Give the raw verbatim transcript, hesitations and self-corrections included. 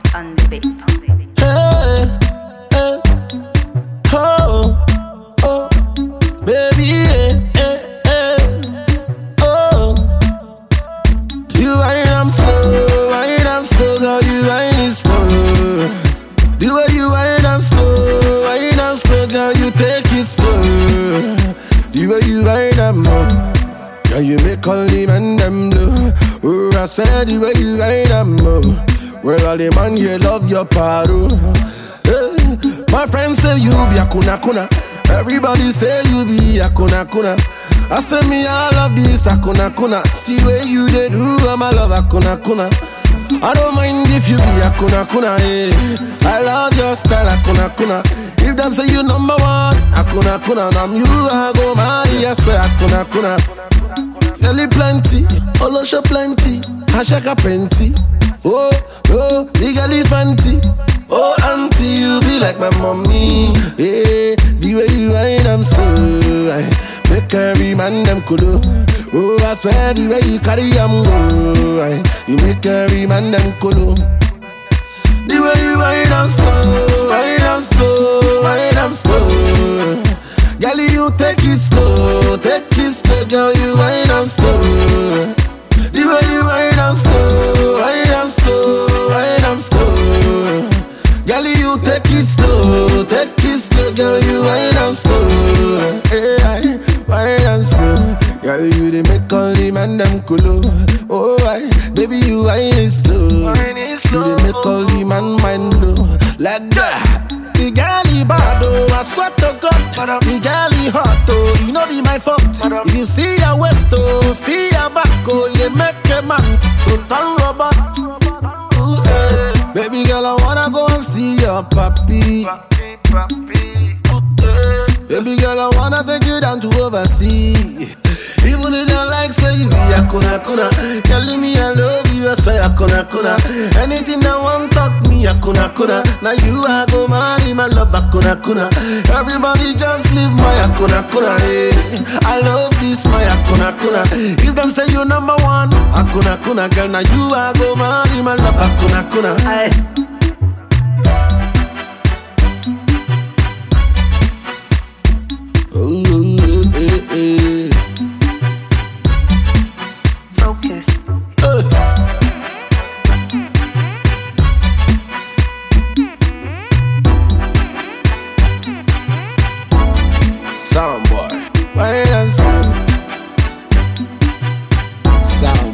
on the beat. Hey, hey, oh, oh, baby, hey, hey, hey, oh. You wind up slow, wind up slow, girl, you wind it slow. The way you wind up slow, wind up slow, girl, you take it slow. The way you wind up more, girl, you make all the men them blue. Oh, I said the way you wind up more. Well, all the man here love your paro. Hey, my friends say you be a kuna kuna. Everybody say you be a kuna kuna. I say me I love this a kuna kuna. See where you they do, I'm a love a kuna kuna. I don't mind if you be a kuna kuna. Hey. I love your style a kuna kuna. If them say you number one, a kuna kuna. And I'm you, I go marry, I swear a kuna kuna. Nelly plenty, Olosho plenty, Ashaka plenty. Oh, oh, big elephant. Oh, auntie, you be like my mommy. Yeah, the way you wind them slow, I make every man them cool. Oh, I swear the way you carry them go, I, you make every man them cool. The way you wind them slow, wind them slow, wind them slow. Girl, you take it slow, take it slow, girl, you wind them slow. The way you wind them slow, wind them slow, wind them slow. Girl, you take it slow, take it slow, girl, you wind them slow. Hey, wind them slow. Girl, you they make all the man them cool. Oh, I, baby, you wind it slow. You they make all the man mind blow. Like that. The girl he bad oh, I swear to God. The girl he hot oh, you know be my fault. If you see your waist oh, see your back oh, you make a man to turn robot. Ooh, eh. Baby girl, I wanna go and see your papi. Papi, papi. Baby girl, I wanna take you down to overseas. Even if you like say you be a kuna kuna, telling me I love you, I swear a kuna kuna. Anything that want talk me a kuna kuna. Now you I go marry my love a kuna kuna. Everybody just leave my a kuna kuna. Hey. I love this my a kuna kuna. If them say you number one, a kuna kuna girl. Now you I go marry my love a kuna kuna. Aye. Oh, eh, eh. Focus. Uh. Sound boy, why I'm slow? Sound